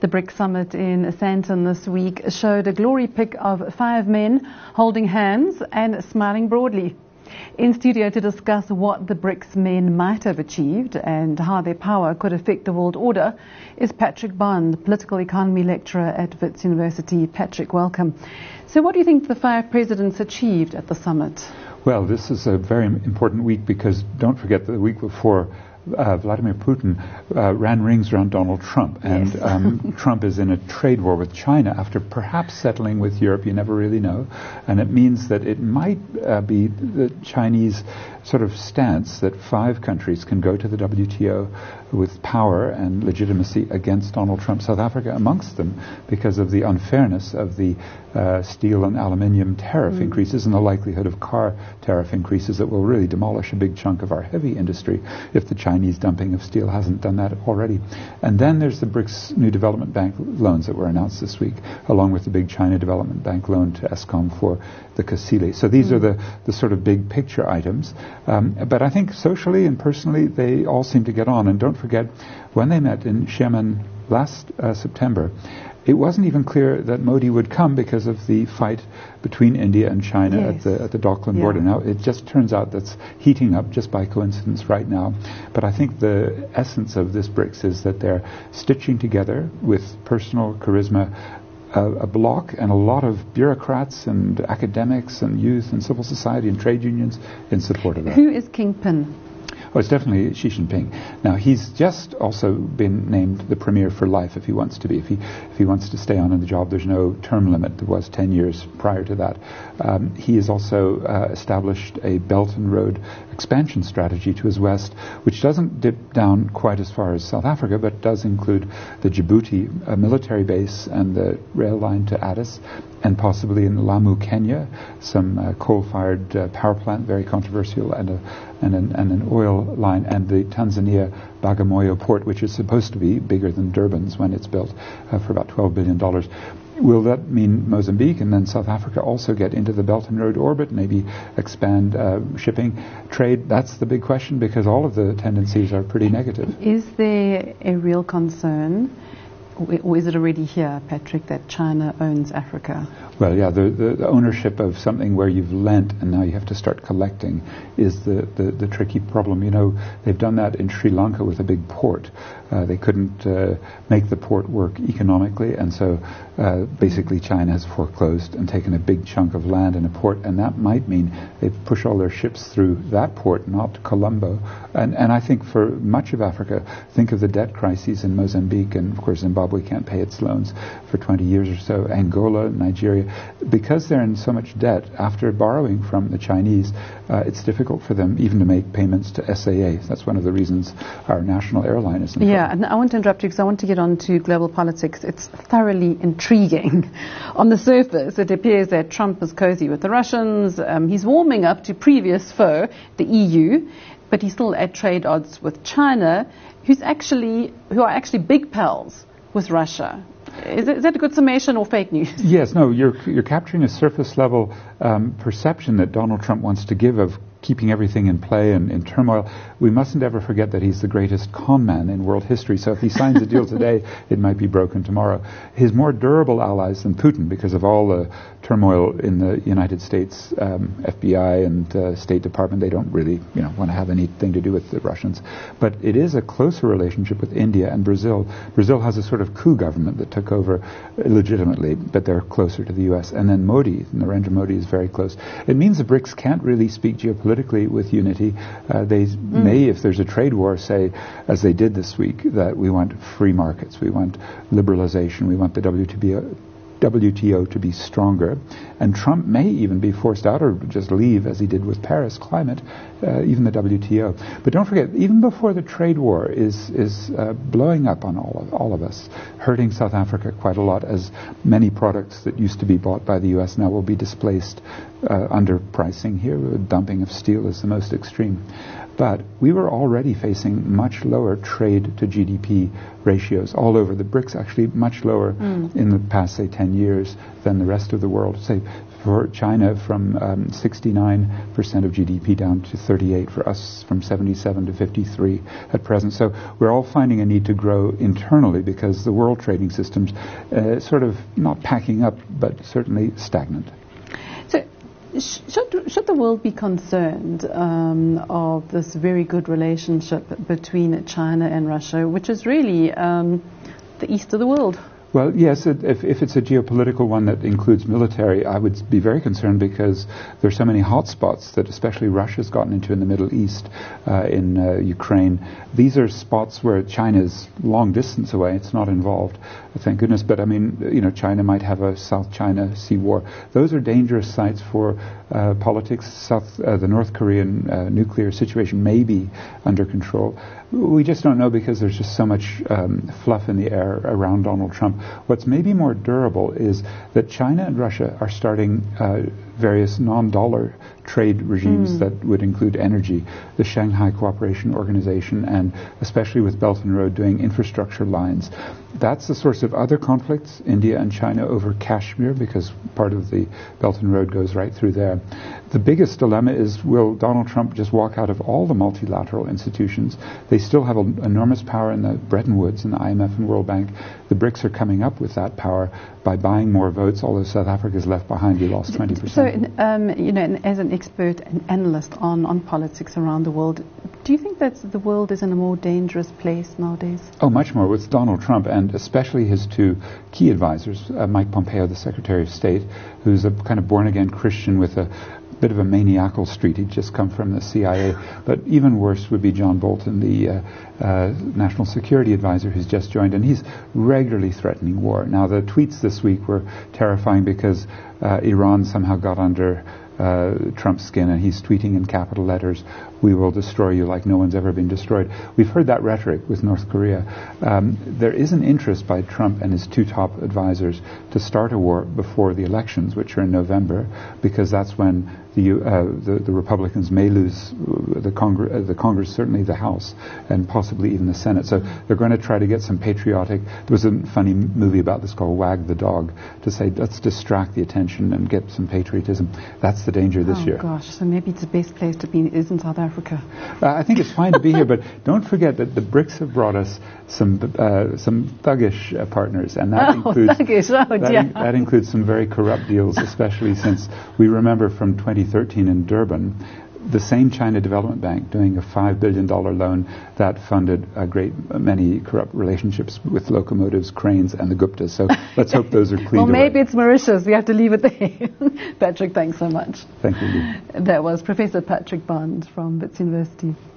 The BRICS summit in Sandton this week showed a glory pic of 5 men holding hands and smiling broadly. In studio to discuss what the BRICS men might have achieved and how their power could affect the world order is Patrick Bond, political economy lecturer at Wits University. Patrick, welcome. So what do you think the 5 presidents achieved at the summit? Well, this is a very important week because don't forget that the week before Vladimir Putin ran rings around Donald Trump, and yes. Trump is in a trade war with China after perhaps settling with Europe. You never really know, and it means that it might be the Chinese sort of stance that 5 countries can go to the WTO with power and legitimacy against Donald Trump, South Africa amongst them, because of the unfairness of the steel and aluminium tariff increases and the likelihood of car tariff increases that will really demolish a big chunk of our heavy industry if the Chinese dumping of steel hasn't done that already. And then there's the BRICS New Development Bank loans that were announced this week, along with the big China Development Bank loan to Eskom for the Kusile. So these are the sort of big picture items. But I think socially and personally, they all seem to get on. And don't forget, when they met in Xiamen last September, it wasn't even clear that Modi would come because of the fight between India and China yes. at the Dockland border. Now, it just turns out that's heating up just by coincidence right now. But I think the essence of this BRICS is that they're stitching together with personal charisma a bloc and a lot of bureaucrats and academics and youth and civil society and trade unions in support of that. Who is Kingpin? Oh, it's definitely Xi Jinping. Now, he's just also been named the premier for life if he wants to be. If he wants to stay on in the job, there's no term limit. There was 10 years prior to that. He has also established a Belt and Road expansion strategy to his west, which doesn't dip down quite as far as South Africa, but does include the Djibouti military base and the rail line to Addis, and possibly in Lamu, Kenya, some coal-fired power plant, very controversial, and an oil line, and the Tanzania Bagamoyo port, which is supposed to be bigger than Durban's when it's built, for about $12 billion. Will that mean Mozambique and then South Africa also get into the Belt and Road orbit, maybe expand shipping trade? That's the big question, because all of the tendencies are pretty negative. Is there a real concern, or is it already here, Patrick, that China owns Africa? Well, yeah, the ownership of something where you've lent and now you have to start collecting is the tricky problem. You know, they've done that in Sri Lanka with a big port. They couldn't make the port work economically, and so basically China has foreclosed and taken a big chunk of land in a port, and that might mean they push all their ships through that port, not Colombo. And I think for much of Africa, think of the debt crises in Mozambique, and of course Zimbabwe can't pay its loans for 20 years or so, Angola, Nigeria. Because they're in so much debt after borrowing from the Chinese, it's difficult for them even to make payments to SAA. That's one of the reasons our national airline is in trouble. Yeah, and I want to interrupt you because I want to get on to global politics. It's thoroughly intriguing. On the surface, it appears that Trump is cozy with the Russians. He's warming up to previous foe, the EU, but he's still at trade odds with China, who are actually big pals with Russia. Is that a good summation or fake news? Yes, no, you're capturing a surface level perception that Donald Trump wants to give of keeping everything in play and in turmoil. We mustn't ever forget that he's the greatest con man in world history, so if he signs a deal today, it might be broken tomorrow. His more durable allies than Putin, because of all the turmoil in the United States, FBI and State Department, they don't really want to have anything to do with the Russians. But it is a closer relationship with India and Brazil. Brazil has a sort of coup government that took over illegitimately, but they're closer to the U.S. And then Modi, Narendra Modi, is very close. It means the BRICS can't really speak geopolitically with unity. They may, if there's a trade war, say, as they did this week, that we want free markets, we want liberalization, we want the WTO to be stronger. And Trump may even be forced out or just leave, as he did with Paris climate, even the WTO. But don't forget, even before the trade war is blowing up on all of us, hurting South Africa quite a lot, as many products that used to be bought by the U.S. now will be displaced under pricing here. Dumping of steel is the most extreme. But we were already facing much lower trade to GDP ratios all over. The BRICS actually much lower in the past, say, 10 years than the rest of the world. Say for China from 69% of GDP down to 38%, for us from 77 to 53 at present. So we're all finding a need to grow internally because the world trading system's sort of not packing up, but certainly stagnant. So should the world be concerned of this very good relationship between China and Russia, which is really the east of the world? Well, yes, if it's a geopolitical one that includes military, I would be very concerned because there's so many hotspots that especially Russia's gotten into in the Middle East, in Ukraine. These are spots where China's long distance away. It's not involved, thank goodness. But I mean, China might have a South China Sea war. Those are dangerous sites for politics. The North Korean nuclear situation may be under control. We just don't know because there's just so much fluff in the air around Donald Trump. What's maybe more durable is that China and Russia are starting various non-dollar trade regimes that would include energy, the Shanghai Cooperation Organization, and especially with Belt and Road doing infrastructure lines. That's the source of other conflicts, India and China over Kashmir, because part of the Belt and Road goes right through there. The biggest dilemma is, will Donald Trump just walk out of all the multilateral institutions? They still have enormous power in the Bretton Woods and the IMF and World Bank. The BRICS are coming up with that power by buying more votes, although South Africa is left behind. We lost 20%. So, as an expert and analyst on politics around the world, do you think that the world is in a more dangerous place nowadays? Oh, much more with Donald Trump, and especially his two key advisors, Mike Pompeo, the Secretary of State, who's a kind of born-again Christian with a bit of a maniacal streak. He'd just come from the CIA. But even worse would be John Bolton, the National Security Advisor, who's just joined, and he's regularly threatening war. Now, the tweets this week were terrifying because Iran somehow got under Trump's skin, and he's tweeting in capital letters, "We will destroy you like no one's ever been destroyed." We've heard that rhetoric with North Korea. There is an interest by Trump and his two top advisors to start a war before the elections, which are in November, because that's when the Republicans may lose the Congress, certainly the House, and possibly even the Senate. So they're going to try to get some patriotic. There was a funny movie about this called Wag the Dog, to say let's distract the attention and get some patriotism. That's the danger this year. Oh gosh, so maybe it's the best place to be is in South Africa. I think it's fine to be here, but don't forget that the BRICS have brought us some thuggish partners, and that that includes some very corrupt deals, especially since we remember from 2013 in Durban, the same China Development Bank doing a $5 billion loan that funded a great many corrupt relationships with locomotives, cranes, and the Guptas. So let's hope those are cleaned Well, maybe away. it's Mauritius. We have to leave it there. Patrick, thanks so much. Thank you. That was Professor Patrick Bond from Wits University.